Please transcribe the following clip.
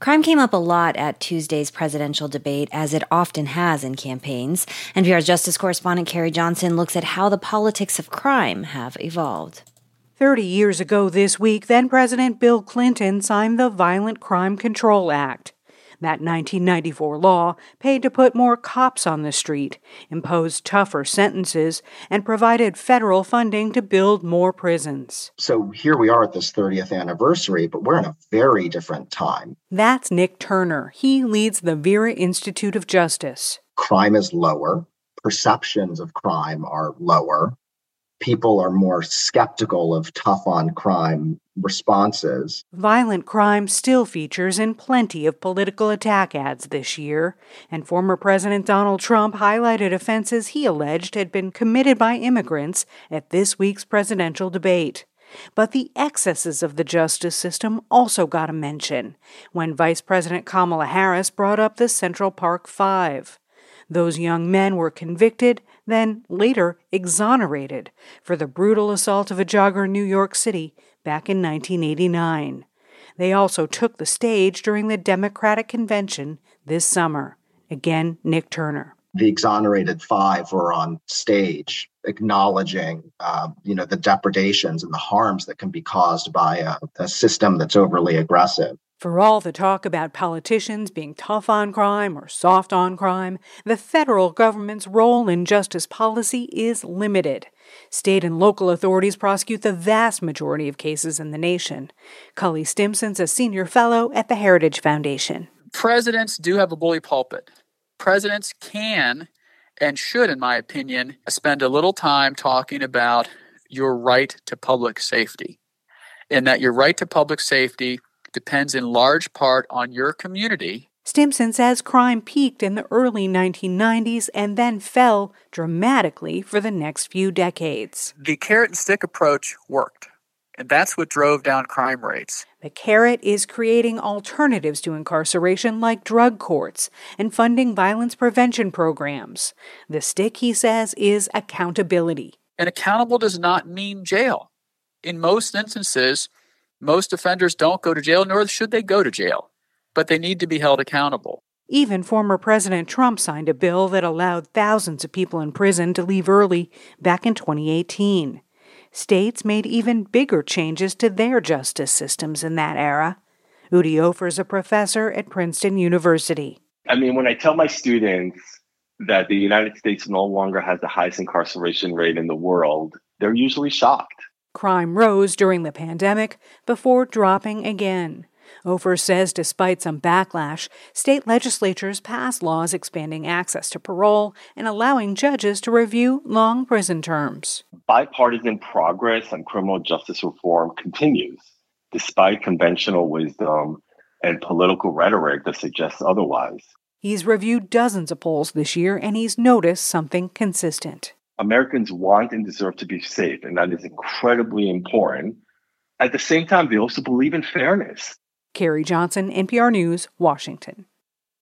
Crime came up a lot at Tuesday's presidential debate, as it often has in campaigns. NPR's justice correspondent Carrie Johnson looks at how the politics of crime have evolved. 30 years ago this week, then-President Bill Clinton signed the Violent Crime Control Act. That 1994 law paid to put more cops on the street, imposed tougher sentences, and provided federal funding to build more prisons. So here we are at this 30th anniversary, but we're in a very different time. That's Nick Turner. He leads the Vera Institute of Justice. Crime is lower. Perceptions of crime are lower. People are more skeptical of tough-on-crime responses. Violent crime still features in plenty of political attack ads this year, and former President Donald Trump highlighted offenses he alleged had been committed by immigrants at this week's presidential debate. But the excesses of the justice system also got a mention when Vice President Kamala Harris brought up the Central Park Five. Those young men were convicted, then later exonerated for the brutal assault of a jogger in New York City back in 1989. They also took the stage during the Democratic Convention this summer. Again, Nick Turner. The exonerated five were on stage acknowledging, the depredations and the harms that can be caused by a system that's overly aggressive. For all the talk about politicians being tough on crime or soft on crime, the federal government's role in justice policy is limited. State and local authorities prosecute the vast majority of cases in the nation. Cully Stimson's a senior fellow at the Heritage Foundation. Presidents do have a bully pulpit. Presidents can and should, in my opinion, spend a little time talking about your right to public safety, and that your right to public safety depends in large part on your community. Stimson says crime peaked in the early 1990s and then fell dramatically for the next few decades. The carrot and stick approach worked, and that's what drove down crime rates. The carrot is creating alternatives to incarceration like drug courts and funding violence prevention programs. The stick, he says, is accountability. And accountable does not mean jail. In most instances, most offenders don't go to jail, nor should they go to jail, but they need to be held accountable. Even former President Trump signed a bill that allowed thousands of people in prison to leave early back in 2018. States made even bigger changes to their justice systems in that era. Udi Ofer is a professor at Princeton University. When I tell my students that the United States no longer has the highest incarceration rate in the world, they're usually shocked. Crime rose during the pandemic before dropping again. Ofer says despite some backlash, state legislatures passed laws expanding access to parole and allowing judges to review long prison terms. Bipartisan progress on criminal justice reform continues, despite conventional wisdom and political rhetoric that suggests otherwise. He's reviewed dozens of polls this year, and he's noticed something consistent. Americans want and deserve to be safe, and that is incredibly important. At the same time, they also believe in fairness. Carrie Johnson, NPR News, Washington.